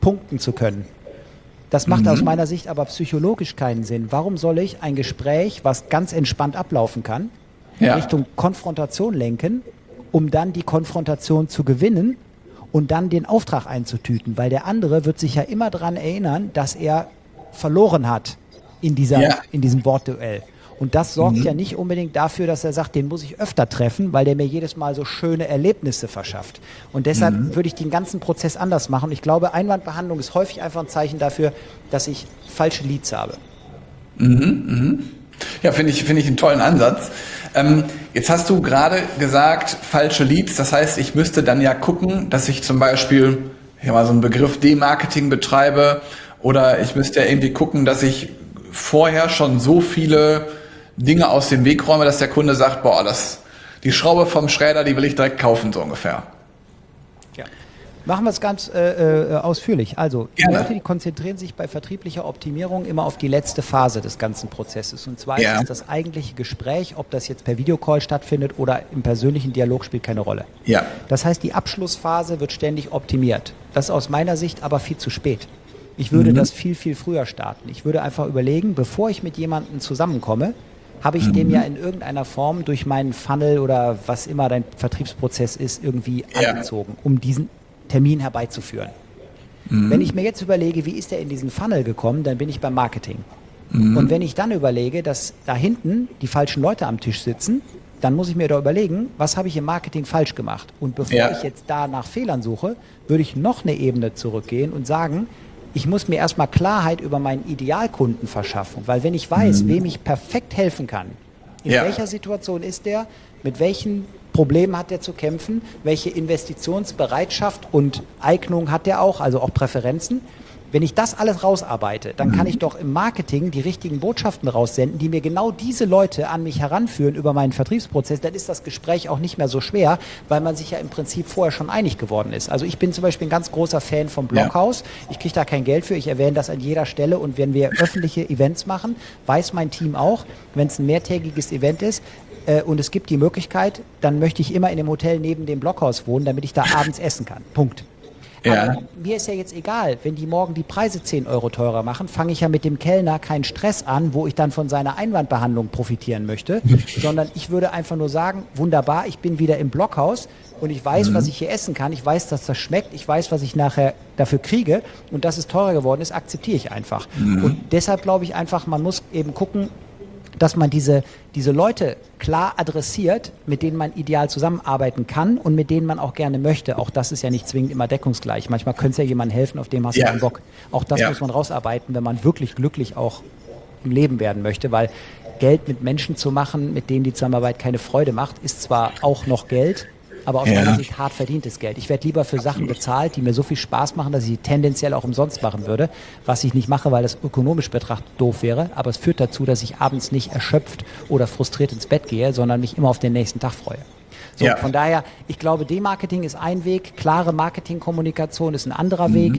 punkten zu können. Das macht aus meiner Sicht aber psychologisch keinen Sinn. Warum soll ich ein Gespräch, was ganz entspannt ablaufen kann, Richtung Konfrontation lenken, um dann die Konfrontation zu gewinnen und dann den Auftrag einzutüten? Weil der andere wird sich ja immer daran erinnern, dass er verloren hat in diesem Wortduell. Und das sorgt ja nicht unbedingt dafür, dass er sagt, den muss ich öfter treffen, weil der mir jedes Mal so schöne Erlebnisse verschafft. Und deshalb würde ich den ganzen Prozess anders machen. Und ich glaube, Einwandbehandlung ist häufig einfach ein Zeichen dafür, dass ich falsche Leads habe. Ja, finde ich einen tollen Ansatz. Jetzt hast du gerade gesagt, falsche Leads. Das heißt, ich müsste dann ja gucken, dass ich zum Beispiel so einen Begriff Demarketing betreibe, oder ich müsste ja irgendwie gucken, dass ich vorher schon so viele Dinge aus dem Weg räume, dass der Kunde sagt, boah, die Schraube vom Schräder, die will ich direkt kaufen, so ungefähr. Ja. Machen wir es ganz ausführlich. Also, die Leute, die konzentrieren sich bei vertrieblicher Optimierung immer auf die letzte Phase des ganzen Prozesses. Und zwar ist das eigentliche Gespräch, ob das jetzt per Videocall stattfindet oder im persönlichen Dialog, spielt keine Rolle. Ja. Das heißt, die Abschlussphase wird ständig optimiert. Das ist aus meiner Sicht aber viel zu spät. Ich würde das viel, viel früher starten. Ich würde einfach überlegen, bevor ich mit jemandem zusammenkomme, habe ich dem ja in irgendeiner Form durch meinen Funnel oder was immer dein Vertriebsprozess ist, irgendwie angezogen, um diesen Termin herbeizuführen. Wenn ich mir jetzt überlege, wie ist der in diesen Funnel gekommen, dann bin ich beim Marketing. Und wenn ich dann überlege, dass da hinten die falschen Leute am Tisch sitzen, dann muss ich mir da überlegen, was habe ich im Marketing falsch gemacht? Und bevor ich jetzt da nach Fehlern suche, würde ich noch eine Ebene zurückgehen und sagen, ich muss mir erstmal Klarheit über meinen Idealkunden verschaffen, weil wenn ich weiß, wem ich perfekt helfen kann, in welcher Situation ist der, mit welchen Problemen hat der zu kämpfen, welche Investitionsbereitschaft und Eignung hat der auch, also auch Präferenzen. Wenn ich das alles rausarbeite, dann kann ich doch im Marketing die richtigen Botschaften raussenden, die mir genau diese Leute an mich heranführen über meinen Vertriebsprozess. Dann ist das Gespräch auch nicht mehr so schwer, weil man sich ja im Prinzip vorher schon einig geworden ist. Also ich bin zum Beispiel ein ganz großer Fan vom Blockhaus. Ich kriege da kein Geld für, ich erwähne das an jeder Stelle. Und wenn wir öffentliche Events machen, weiß mein Team auch, wenn es ein mehrtägiges Event ist, und es gibt die Möglichkeit, dann möchte ich immer in dem Hotel neben dem Blockhaus wohnen, damit ich da abends essen kann. Punkt. Aber mir ist ja jetzt egal, wenn die morgen die Preise 10 Euro teurer machen, fange ich ja mit dem Kellner keinen Stress an, wo ich dann von seiner Einwandbehandlung profitieren möchte, sondern ich würde einfach nur sagen, wunderbar, ich bin wieder im Blockhaus und ich weiß, was ich hier essen kann, ich weiß, dass das schmeckt, ich weiß, was ich nachher dafür kriege und dass es teurer geworden ist, akzeptiere ich einfach. Und deshalb glaube ich einfach, man muss eben gucken, dass man diese Leute klar adressiert, mit denen man ideal zusammenarbeiten kann und mit denen man auch gerne möchte. Auch das ist ja nicht zwingend immer deckungsgleich. Manchmal könnte es ja jemandem helfen, auf dem hast du keinen Bock. Auch das muss man rausarbeiten, wenn man wirklich glücklich auch im Leben werden möchte, weil Geld mit Menschen zu machen, mit denen die Zusammenarbeit keine Freude macht, ist zwar auch noch Geld, aber aus meiner Sicht hart verdientes Geld. Ich werde lieber für Sachen bezahlt, die mir so viel Spaß machen, dass ich sie tendenziell auch umsonst machen würde, was ich nicht mache, weil das ökonomisch betrachtet doof wäre, aber es führt dazu, dass ich abends nicht erschöpft oder frustriert ins Bett gehe, sondern mich immer auf den nächsten Tag freue. So, von daher, ich glaube, Demarketing ist ein Weg, klare Marketingkommunikation ist ein anderer Weg,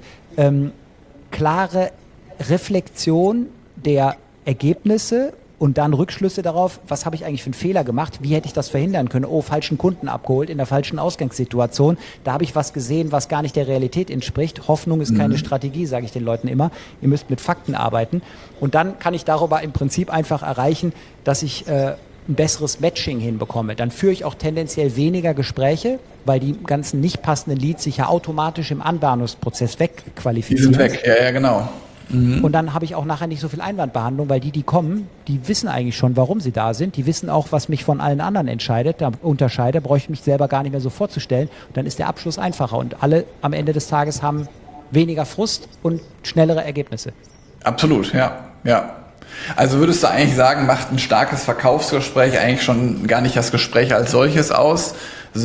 klare Reflexion der Ergebnisse und dann Rückschlüsse darauf, was habe ich eigentlich für einen Fehler gemacht, wie hätte ich das verhindern können, falschen Kunden abgeholt, in der falschen Ausgangssituation, da habe ich was gesehen, was gar nicht der Realität entspricht. Hoffnung ist keine Strategie, sage ich den Leuten immer, ihr müsst mit Fakten arbeiten und dann kann ich darüber im Prinzip einfach erreichen, dass ich ein besseres Matching hinbekomme. Dann führe ich auch tendenziell weniger Gespräche, weil die ganzen nicht passenden Leads sich ja automatisch im Anbahnungsprozess wegqualifizieren. Die sind weg, ja, genau. Und dann habe ich auch nachher nicht so viel Einwandbehandlung, weil die kommen, die wissen eigentlich schon, warum sie da sind. Die wissen auch, was mich von allen anderen unterscheidet. Brauche ich mich selber gar nicht mehr so vorzustellen. Und dann ist der Abschluss einfacher. Und alle am Ende des Tages haben weniger Frust und schnellere Ergebnisse. Absolut, ja. Also würdest du eigentlich sagen, macht ein starkes Verkaufsgespräch eigentlich schon gar nicht das Gespräch als solches aus,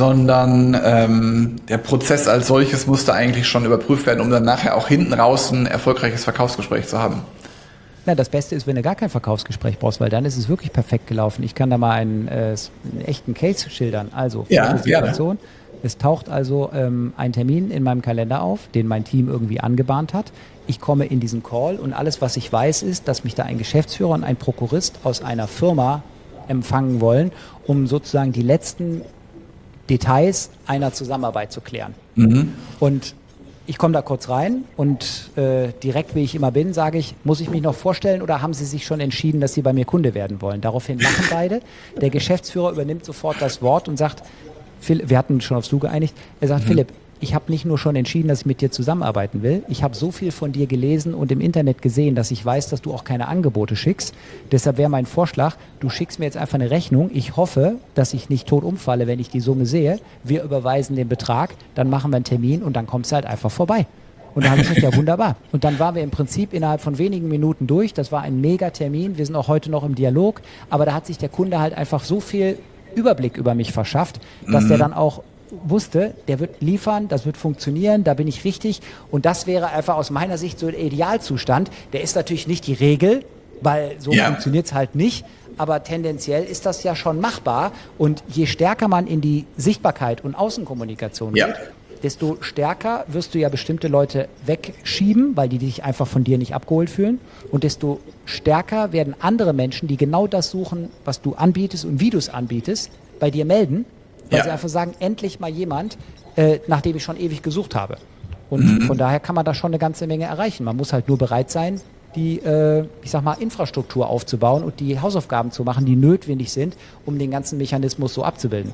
sondern der Prozess als solches musste eigentlich schon überprüft werden, um dann nachher auch hinten raus ein erfolgreiches Verkaufsgespräch zu haben. Na, das Beste ist, wenn du gar kein Verkaufsgespräch brauchst, weil dann ist es wirklich perfekt gelaufen. Ich kann da mal einen echten Case schildern. Also, Situation. Es taucht also ein Termin in meinem Kalender auf, den mein Team irgendwie angebahnt hat. Ich komme in diesen Call und alles, was ich weiß, ist, dass mich da ein Geschäftsführer und ein Prokurist aus einer Firma empfangen wollen, um sozusagen die letzten Details einer Zusammenarbeit zu klären. Und ich komme da kurz rein und direkt, wie ich immer bin, sage ich, muss ich mich noch vorstellen oder haben Sie sich schon entschieden, dass Sie bei mir Kunde werden wollen? Daraufhin lachen beide. Der Geschäftsführer übernimmt sofort das Wort und sagt, wir hatten schon aufs Du geeinigt, er sagt, Philipp, ich habe nicht nur schon entschieden, dass ich mit dir zusammenarbeiten will, ich habe so viel von dir gelesen und im Internet gesehen, dass ich weiß, dass du auch keine Angebote schickst. Deshalb wäre mein Vorschlag, du schickst mir jetzt einfach eine Rechnung. Ich hoffe, dass ich nicht tot umfalle, wenn ich die Summe sehe. Wir überweisen den Betrag, dann machen wir einen Termin und dann kommst du halt einfach vorbei. Und da habe ich gesagt, ja wunderbar. Und dann waren wir im Prinzip innerhalb von wenigen Minuten durch. Das war ein Mega-Termin. Wir sind auch heute noch im Dialog. Aber da hat sich der Kunde halt einfach so viel Überblick über mich verschafft, dass der dann auch wusste, der wird liefern, das wird funktionieren, da bin ich richtig. Und das wäre einfach aus meiner Sicht so ein Idealzustand. Der ist natürlich nicht die Regel, weil so funktioniert es halt nicht. Aber tendenziell ist das ja schon machbar. Und je stärker man in die Sichtbarkeit und Außenkommunikation geht, desto stärker wirst du ja bestimmte Leute wegschieben, weil die sich einfach von dir nicht abgeholt fühlen. Und desto stärker werden andere Menschen, die genau das suchen, was du anbietest und wie du es anbietest, bei dir melden, weil sie einfach sagen, endlich mal jemand, nach dem ich schon ewig gesucht habe. Und von daher kann man da schon eine ganze Menge erreichen. Man muss halt nur bereit sein, die, ich sag mal, Infrastruktur aufzubauen und die Hausaufgaben zu machen, die notwendig sind, um den ganzen Mechanismus so abzubilden.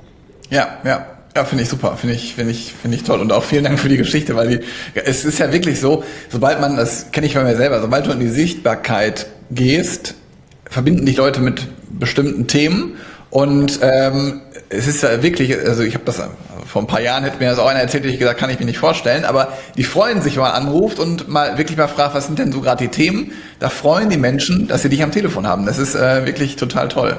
Ja, finde ich super, finde ich toll und auch vielen Dank für die Geschichte, weil es ist ja wirklich so, sobald man, das kenne ich bei mir selber, sobald du in die Sichtbarkeit gehst, verbinden dich Leute mit bestimmten Themen und es ist ja wirklich, also ich habe das vor ein paar Jahren, hätte mir das auch einer erzählt, hätte ich gesagt, kann ich mir nicht vorstellen, aber die freuen sich, wenn man anruft und mal wirklich mal fragt, was sind denn so gerade die Themen, da freuen die Menschen, dass sie dich am Telefon haben, das ist wirklich total toll.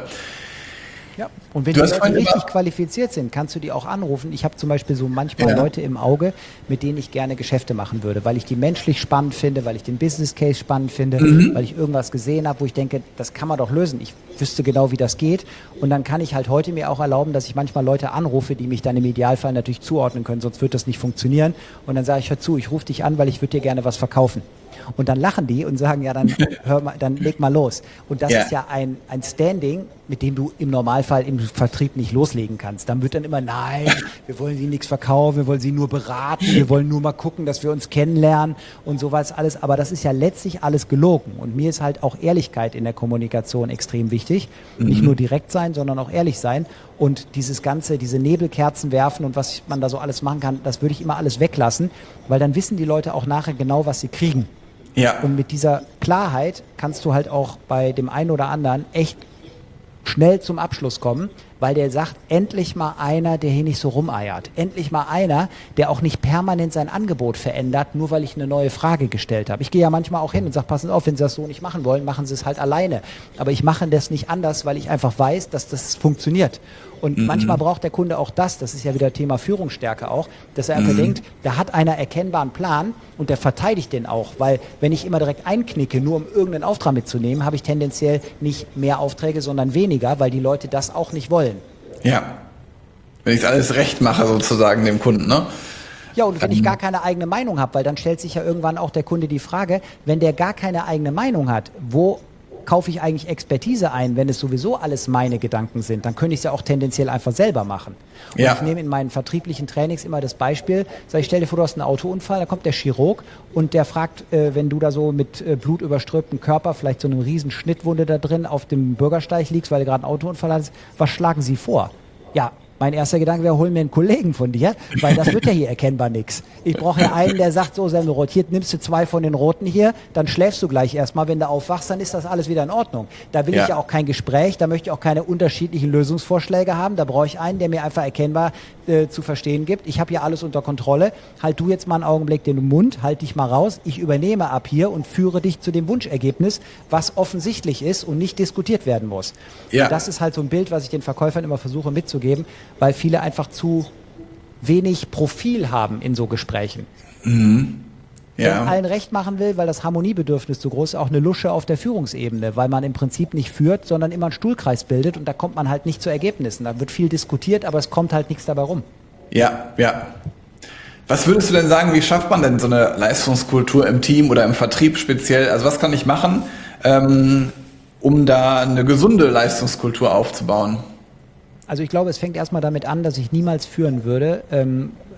Ja, und wenn die Leute richtig qualifiziert sind, kannst du die auch anrufen. Ich habe zum Beispiel so manchmal Leute im Auge, mit denen ich gerne Geschäfte machen würde, weil ich die menschlich spannend finde, weil ich den Business Case spannend finde, weil ich irgendwas gesehen habe, wo ich denke, das kann man doch lösen. Ich wüsste genau, wie das geht. Und dann kann ich halt heute mir auch erlauben, dass ich manchmal Leute anrufe, die mich dann im Idealfall natürlich zuordnen können, sonst wird das nicht funktionieren. Und dann sage ich, hör zu, ich rufe dich an, weil ich würde dir gerne was verkaufen. Und dann lachen die und sagen, ja, dann dann leg mal los. Und das ist ja ein Standing, mit dem du im Normalfall im Vertrieb nicht loslegen kannst. Dann wird dann immer, nein, wir wollen sie nichts verkaufen, wir wollen sie nur beraten, wir wollen nur mal gucken, dass wir uns kennenlernen und sowas alles. Aber das ist ja letztlich alles gelogen. Und mir ist halt auch Ehrlichkeit in der Kommunikation extrem wichtig. Nicht nur direkt sein, sondern auch ehrlich sein. Und dieses Ganze, diese Nebelkerzen werfen und was man da so alles machen kann, das würde ich immer alles weglassen, weil dann wissen die Leute auch nachher genau, was sie kriegen. Ja. Und mit dieser Klarheit kannst du halt auch bei dem einen oder anderen echt schnell zum Abschluss kommen, weil der sagt, endlich mal einer, der hier nicht so rumeiert. Endlich mal einer, der auch nicht permanent sein Angebot verändert, nur weil ich eine neue Frage gestellt habe. Ich gehe ja manchmal auch hin und sage, passen Sie auf, wenn Sie das so nicht machen wollen, machen Sie es halt alleine. Aber ich mache das nicht anders, weil ich einfach weiß, dass das funktioniert. Und manchmal braucht der Kunde auch das ist ja wieder Thema Führungsstärke auch, dass er einfach denkt, da hat einer erkennbaren Plan und der verteidigt den auch. Weil wenn ich immer direkt einknicke, nur um irgendeinen Auftrag mitzunehmen, habe ich tendenziell nicht mehr Aufträge, sondern weniger, weil die Leute das auch nicht wollen. Ja, wenn ich alles recht mache sozusagen dem Kunden, ne? Ja, und wenn ich gar keine eigene Meinung habe, weil dann stellt sich ja irgendwann auch der Kunde die Frage, wenn der gar keine eigene Meinung hat, wo kaufe ich eigentlich Expertise ein, wenn es sowieso alles meine Gedanken sind, dann könnte ich es ja auch tendenziell einfach selber machen. Und ich nehme in meinen vertrieblichen Trainings immer das Beispiel, sag ich, stell dir vor, du hast einen Autounfall, da kommt der Chirurg und der fragt, wenn du da so mit blutüberströmtem Körper, vielleicht so eine riesen Schnittwunde da drin auf dem Bürgersteig liegst, weil du gerade einen Autounfall hast, was schlagen sie vor? Ja, mein erster Gedanke wäre, hol mir einen Kollegen von dir, weil das wird ja hier erkennbar nichts. Ich brauche ja einen, der sagt, so, Semmelrot, hier nimmst du 2 von den roten hier, dann schläfst du gleich erstmal. Wenn du aufwachst, dann ist das alles wieder in Ordnung. Da will ich ja auch kein Gespräch, da möchte ich auch keine unterschiedlichen Lösungsvorschläge haben. Da brauche ich einen, der mir einfach erkennbar zu verstehen gibt. Ich habe hier alles unter Kontrolle. Halt du jetzt mal einen Augenblick den Mund, halt dich mal raus. Ich übernehme ab hier und führe dich zu dem Wunschergebnis, was offensichtlich ist und nicht diskutiert werden muss. Ja. Und das ist halt so ein Bild, was ich den Verkäufern immer versuche mitzugeben, weil viele einfach zu wenig Profil haben in so Gesprächen. Ja. Wenn allen recht machen will, weil das Harmoniebedürfnis zu groß ist, auch eine Lusche auf der Führungsebene, weil man im Prinzip nicht führt, sondern immer einen Stuhlkreis bildet und da kommt man halt nicht zu Ergebnissen. Da wird viel diskutiert, aber es kommt halt nichts dabei rum. Ja. Was würdest du denn sagen, wie schafft man denn so eine Leistungskultur im Team oder im Vertrieb speziell? Also was kann ich machen, um da eine gesunde Leistungskultur aufzubauen? Also ich glaube, es fängt erstmal damit an, dass ich niemals führen würde,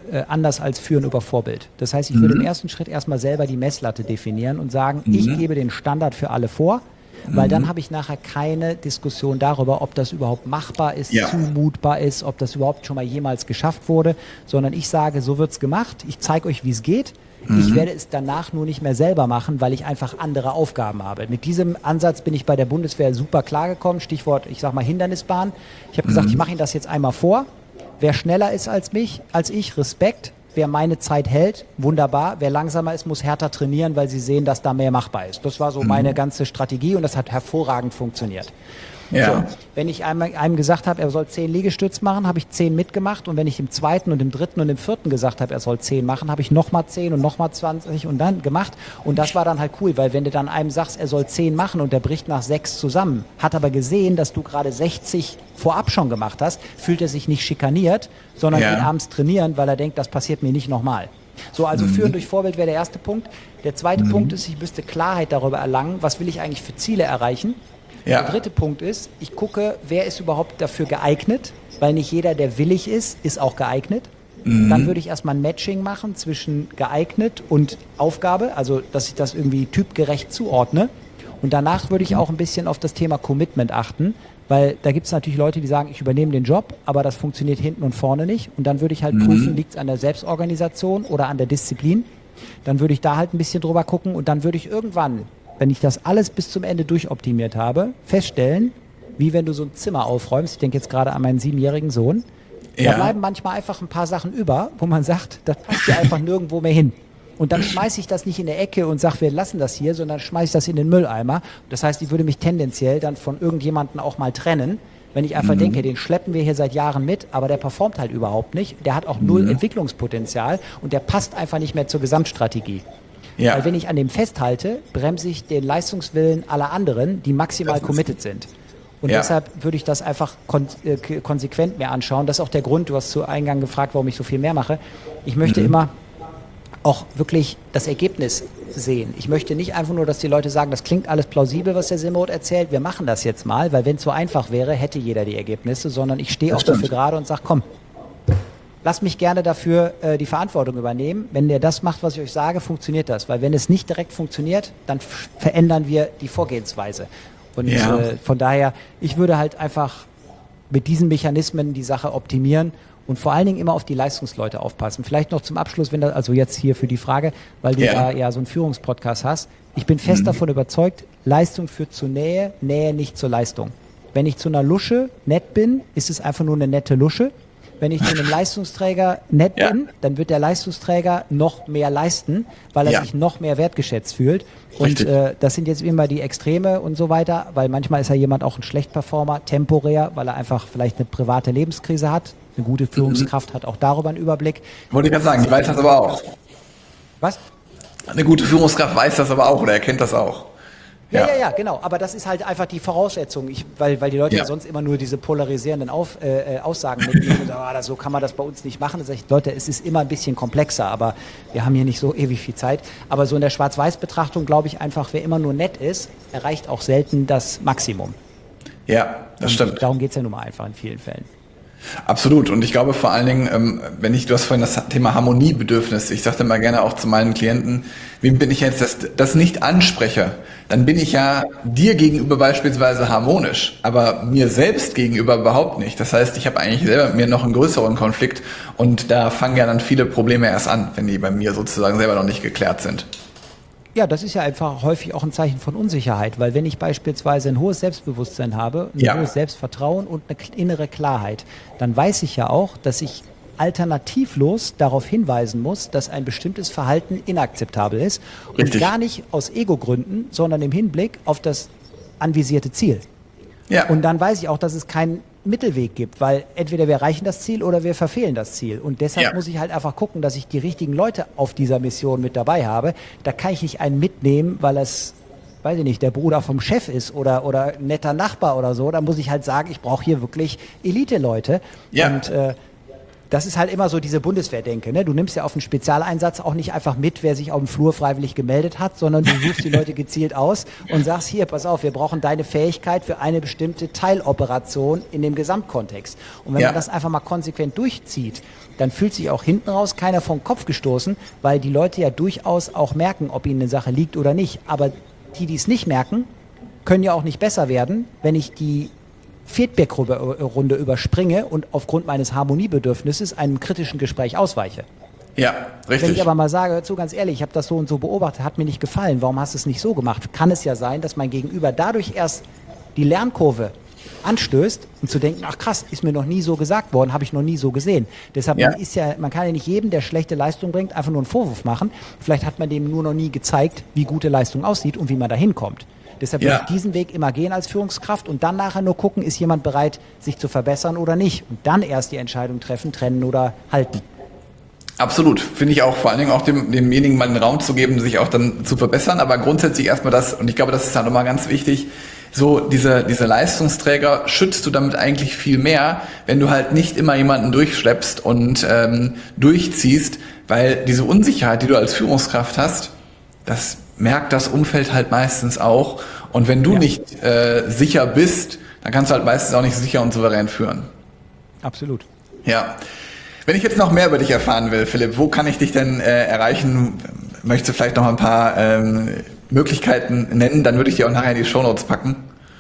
anders als Führen über Vorbild. Das heißt, ich würde im ersten Schritt erstmal selber die Messlatte definieren und sagen, ich gebe den Standard für alle vor, weil dann habe ich nachher keine Diskussion darüber, ob das überhaupt machbar ist, zumutbar ist, ob das überhaupt schon mal jemals geschafft wurde, sondern ich sage, so wird's gemacht, ich zeige euch, wie es geht. Ich werde es danach nur nicht mehr selber machen, weil ich einfach andere Aufgaben habe. Mit diesem Ansatz bin ich bei der Bundeswehr super klargekommen. Stichwort, ich sag mal Hindernisbahn. Ich habe gesagt, ich mache Ihnen das jetzt einmal vor. Wer schneller ist als ich, Respekt. Wer meine Zeit hält, wunderbar. Wer langsamer ist, muss härter trainieren, weil sie sehen, dass da mehr machbar ist. Das war so meine ganze Strategie und das hat hervorragend funktioniert. Ja. So, wenn ich einem gesagt habe, er soll 10 Liegestütz machen, habe ich 10 mitgemacht und wenn ich im zweiten und im dritten und im vierten gesagt habe, er soll 10 machen, habe ich nochmal 10 und nochmal 20 und dann gemacht und das war dann halt cool, weil wenn du dann einem sagst, er soll 10 machen und der bricht nach 6 zusammen, hat aber gesehen, dass du gerade 60 vorab schon gemacht hast, fühlt er sich nicht schikaniert, sondern geht abends trainieren, weil er denkt, das passiert mir nicht nochmal. So, also führen durch Vorbild wäre der erste Punkt. Der zweite Punkt ist, ich müsste Klarheit darüber erlangen, was will ich eigentlich für Ziele erreichen. Der dritte Punkt ist, ich gucke, wer ist überhaupt dafür geeignet, weil nicht jeder, der willig ist auch geeignet. Dann würde ich erstmal ein Matching machen zwischen geeignet und Aufgabe, also dass ich das irgendwie typgerecht zuordne. Und danach würde ich auch ein bisschen auf das Thema Commitment achten, weil da gibt es natürlich Leute, die sagen, ich übernehme den Job, aber das funktioniert hinten und vorne nicht. Und dann würde ich halt prüfen, liegt es an der Selbstorganisation oder an der Disziplin. Dann würde ich da halt ein bisschen drüber gucken und dann würde ich irgendwann, wenn ich das alles bis zum Ende durchoptimiert habe, feststellen, wie wenn du so ein Zimmer aufräumst, ich denke jetzt gerade an meinen 7-jährigen Sohn, da bleiben manchmal einfach ein paar Sachen über, wo man sagt, das passt ja einfach nirgendwo mehr hin. Und dann schmeiße ich das nicht in der Ecke und sage, wir lassen das hier, sondern schmeiße ich das in den Mülleimer. Das heißt, ich würde mich tendenziell dann von irgendjemandem auch mal trennen, wenn ich einfach denke, den schleppen wir hier seit Jahren mit, aber der performt halt überhaupt nicht, der hat auch null Entwicklungspotenzial und der passt einfach nicht mehr zur Gesamtstrategie. Ja. Weil wenn ich an dem festhalte, bremse ich den Leistungswillen aller anderen, die maximal committed sind. Und deshalb würde ich das einfach konsequent mir anschauen. Das ist auch der Grund, du hast zu Eingang gefragt, warum ich so viel mehr mache. Ich möchte immer auch wirklich das Ergebnis sehen. Ich möchte nicht einfach nur, dass die Leute sagen, das klingt alles plausibel, was der Simrod erzählt, wir machen das jetzt mal, weil wenn es so einfach wäre, hätte jeder die Ergebnisse, sondern ich stehe auch dafür gerade und sage, komm, lass mich gerne dafür die Verantwortung übernehmen. Wenn ihr das macht, was ich euch sage, funktioniert das. Weil wenn es nicht direkt funktioniert, dann verändern wir die Vorgehensweise. Und von daher, ich würde halt einfach mit diesen Mechanismen die Sache optimieren und vor allen Dingen immer auf die Leistungsleute aufpassen. Vielleicht noch zum Abschluss, also jetzt hier für die Frage, weil du da ja so einen Führungspodcast hast. Ich bin fest davon überzeugt, Leistung führt zu Nähe, Nähe nicht zur Leistung. Wenn ich zu einer Lusche nett bin, ist es einfach nur eine nette Lusche. Wenn ich zu einem Leistungsträger nett bin, dann wird der Leistungsträger noch mehr leisten, weil er sich noch mehr wertgeschätzt fühlt. Und das sind jetzt immer die Extreme und so weiter, weil manchmal ist ja jemand auch ein Schlechtperformer, temporär, weil er einfach vielleicht eine private Lebenskrise hat. Eine gute Führungskraft hat auch darüber einen Überblick. Wollte ich gerade sagen, die weiß das aber auch. Was? Eine gute Führungskraft weiß das aber auch oder erkennt das auch. Ja, genau. Aber das ist halt einfach die Voraussetzung, weil die Leute ja sonst immer nur diese polarisierenden Aussagen mitnehmen. Und, so kann man das bei uns nicht machen. Da sage ich, Leute, es ist immer ein bisschen komplexer, aber wir haben hier nicht so ewig viel Zeit. Aber so in der Schwarz-Weiß-Betrachtung glaube ich einfach, wer immer nur nett ist, erreicht auch selten das Maximum. Ja, das stimmt. Darum geht es ja nun mal einfach in vielen Fällen. Absolut. Und ich glaube vor allen Dingen, du hast vorhin das Thema Harmoniebedürfnis, ich sagte mal gerne auch zu meinen Klienten, wem bin ich jetzt das nicht anspreche, dann bin ich ja dir gegenüber beispielsweise harmonisch, aber mir selbst gegenüber überhaupt nicht. Das heißt, ich habe eigentlich selber mit mir noch einen größeren Konflikt und da fangen ja dann viele Probleme erst an, wenn die bei mir sozusagen selber noch nicht geklärt sind. Ja, das ist ja einfach häufig auch ein Zeichen von Unsicherheit, weil wenn ich beispielsweise ein hohes Selbstbewusstsein habe, ein hohes Selbstvertrauen und eine innere Klarheit, dann weiß ich ja auch, dass ich alternativlos darauf hinweisen muss, dass ein bestimmtes Verhalten inakzeptabel ist. Richtig. Und gar nicht aus Ego-Gründen, sondern im Hinblick auf das anvisierte Ziel. Ja. Und dann weiß ich auch, dass es keinen Mittelweg gibt, weil entweder wir erreichen das Ziel oder wir verfehlen das Ziel. Und deshalb muss ich halt einfach gucken, dass ich die richtigen Leute auf dieser Mission mit dabei habe. Da kann ich nicht einen mitnehmen, weil es, weiß ich nicht, der Bruder vom Chef ist oder ein netter Nachbar oder so. Da muss ich halt sagen, ich brauche hier wirklich Elite-Leute. Ja. Und das ist halt immer so diese Bundeswehrdenke, ne? Du nimmst ja auf einen Spezialeinsatz auch nicht einfach mit, wer sich auf dem Flur freiwillig gemeldet hat, sondern du suchst die Leute gezielt aus und sagst, hier, pass auf, wir brauchen deine Fähigkeit für eine bestimmte Teiloperation in dem Gesamtkontext. Und wenn man das einfach mal konsequent durchzieht, dann fühlt sich auch hinten raus keiner vom Kopf gestoßen, weil die Leute ja durchaus auch merken, ob ihnen eine Sache liegt oder nicht. Aber die es nicht merken, können ja auch nicht besser werden, wenn ich die Feedback-Runde überspringe und aufgrund meines Harmoniebedürfnisses einem kritischen Gespräch ausweiche. Ja, richtig. Wenn ich aber mal sage, hör zu, ganz ehrlich, ich habe das so und so beobachtet, hat mir nicht gefallen, warum hast du es nicht so gemacht? Kann es ja sein, dass mein Gegenüber dadurch erst die Lernkurve anstößt und zu denken, ach krass, ist mir noch nie so gesagt worden, habe ich noch nie so gesehen. Deshalb man kann ja nicht jedem, der schlechte Leistung bringt, einfach nur einen Vorwurf machen. Vielleicht hat man dem nur noch nie gezeigt, wie gute Leistung aussieht und wie man da hinkommt. Deshalb würde ich diesen Weg immer gehen als Führungskraft und dann nachher nur gucken, ist jemand bereit, sich zu verbessern oder nicht. Und dann erst die Entscheidung treffen, trennen oder halten. Absolut. Finde ich auch, vor allen Dingen auch demjenigen mal den Raum zu geben, sich auch dann zu verbessern. Aber grundsätzlich erstmal das, und ich glaube, das ist dann nochmal ganz wichtig, so diese Leistungsträger schützt du damit eigentlich viel mehr, wenn du halt nicht immer jemanden durchschleppst und durchziehst, weil diese Unsicherheit, die du als Führungskraft hast, das merkt das Umfeld halt meistens auch. Und wenn du nicht sicher bist, dann kannst du halt meistens auch nicht sicher und souverän führen. Absolut. Ja. Wenn ich jetzt noch mehr über dich erfahren will, Philipp, wo kann ich dich denn erreichen? Möchtest du vielleicht noch ein paar Möglichkeiten nennen? Dann würde ich dir auch nachher in die Shownotes packen.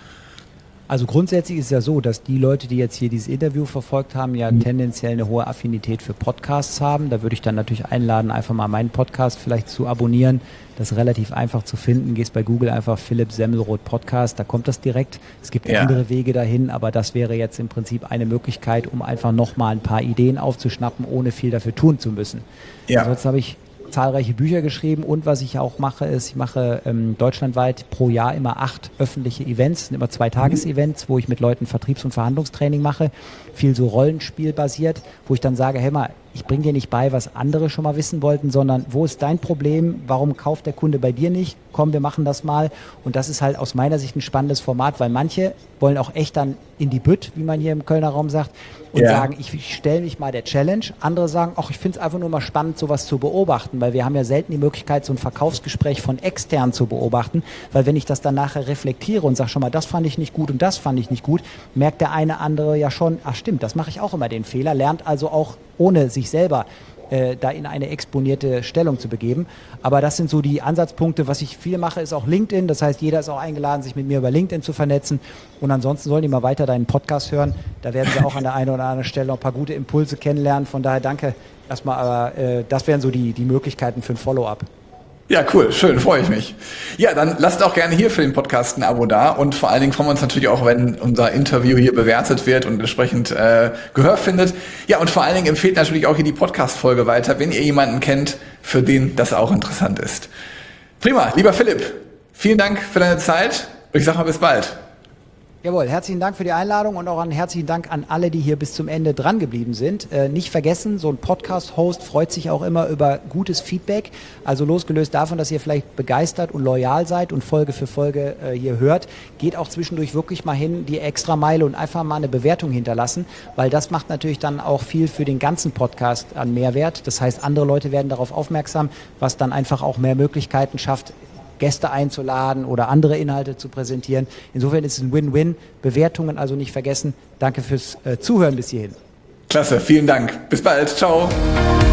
Also grundsätzlich ist es ja so, dass die Leute, die jetzt hier dieses Interview verfolgt haben, ja tendenziell eine hohe Affinität für Podcasts haben. Da würde ich dann natürlich einladen, einfach mal meinen Podcast vielleicht zu abonnieren. Das ist relativ einfach zu finden. Gehst bei Google einfach Philipp Semmelroth Podcast, da kommt das direkt. Es gibt andere Wege dahin, aber das wäre jetzt im Prinzip eine Möglichkeit, um einfach nochmal ein paar Ideen aufzuschnappen, ohne viel dafür tun zu müssen. Ja. Ansonsten habe ich zahlreiche Bücher geschrieben und was ich auch mache, ist, ich mache deutschlandweit pro Jahr immer 8 öffentliche Events, das sind immer 2 Tages-Events, wo ich mit Leuten Vertriebs- und Verhandlungstraining mache, viel so Rollenspiel basiert, wo ich dann sage, hey mal, ich bringe dir nicht bei, was andere schon mal wissen wollten, sondern wo ist dein Problem, warum kauft der Kunde bei dir nicht, komm, wir machen das mal und das ist halt aus meiner Sicht ein spannendes Format, weil manche wollen auch echt dann in die Bütt, wie man hier im Kölner Raum sagt, und sagen, ich stelle mich mal der Challenge. Andere sagen, ach, ich finde es einfach nur mal spannend, sowas zu beobachten, weil wir haben ja selten die Möglichkeit, so ein Verkaufsgespräch von extern zu beobachten, weil wenn ich das dann nachher reflektiere und sage, schon mal, das fand ich nicht gut und das fand ich nicht gut, merkt der eine andere ja schon, ach stimmt, das mache ich auch immer den Fehler, lernt also auch ohne sich selber da in eine exponierte Stellung zu begeben. Aber das sind so die Ansatzpunkte. Was ich viel mache, ist auch LinkedIn. Das heißt, jeder ist auch eingeladen, sich mit mir über LinkedIn zu vernetzen. Und ansonsten sollen die mal weiter deinen Podcast hören. Da werden sie auch an der einen oder anderen Stelle noch ein paar gute Impulse kennenlernen. Von daher danke erstmal. Aber das wären so die Möglichkeiten für ein Follow-up. Ja, cool, schön, freue ich mich. Ja, dann lasst auch gerne hier für den Podcast ein Abo da und vor allen Dingen freuen wir uns natürlich auch, wenn unser Interview hier bewertet wird und entsprechend Gehör findet. Ja, und vor allen Dingen empfehlt natürlich auch hier die Podcast-Folge weiter, wenn ihr jemanden kennt, für den das auch interessant ist. Prima, lieber Philipp, vielen Dank für deine Zeit und ich sage mal bis bald. Jawohl, herzlichen Dank für die Einladung und auch einen herzlichen Dank an alle, die hier bis zum Ende dran geblieben sind. Nicht vergessen, so ein Podcast-Host freut sich auch immer über gutes Feedback. Also losgelöst davon, dass ihr vielleicht begeistert und loyal seid und Folge für Folge hier hört, geht auch zwischendurch wirklich mal hin, die Extrameile und einfach mal eine Bewertung hinterlassen, weil das macht natürlich dann auch viel für den ganzen Podcast an Mehrwert. Das heißt, andere Leute werden darauf aufmerksam, was dann einfach auch mehr Möglichkeiten schafft, Gäste einzuladen oder andere Inhalte zu präsentieren. Insofern ist es ein Win-Win. Bewertungen also nicht vergessen. Danke fürs Zuhören bis hierhin. Klasse, vielen Dank. Bis bald. Ciao.